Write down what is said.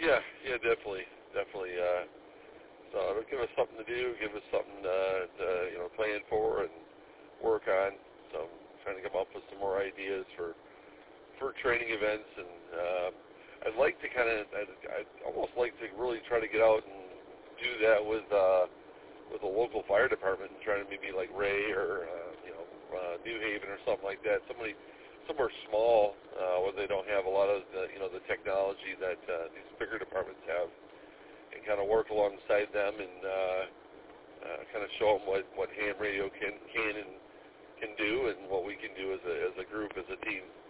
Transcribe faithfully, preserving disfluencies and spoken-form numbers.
Yeah, yeah, definitely, definitely. Uh, so it'll give us something to do, give us something uh, to, you know, plan for and work on. So I'm trying to come up with some more ideas for for training events, and uh, I'd like to kind of, I'd, I'd almost like to really try to get out and do that with uh, with a local fire department, and try to maybe like Ray or uh, you know uh, New Haven or something like that. Somebody somewhere small uh, where they don't have a lot of the, you know the technology that uh, these bigger departments have, and kind of work alongside them and uh, uh, kind of show them what what ham radio can can and can do, and what we can do as a as a group, as a team.